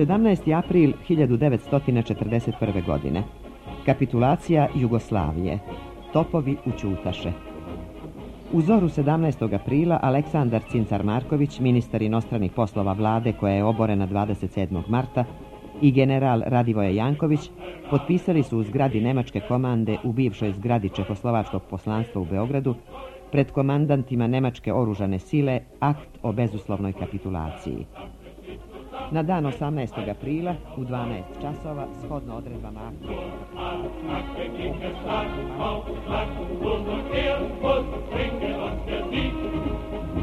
17. april 1941. godine. Kapitulacija Jugoslavije. Topovi ućutaše. U zoru 17. aprila Aleksandar Cincar Marković, ministar inostranih poslova vlade koja je oborena 27. marta, i general Radivoje Janković potpisali su u zgradi nemačke komande u bivšoj zgradi Čehoslovačkog poslanstva u Beogradu pred komandantima nemačke oružane sile akt o bezuslovnoj kapitulaciji. Na dan 18. aprila u 12 časova, shodno odredbama akta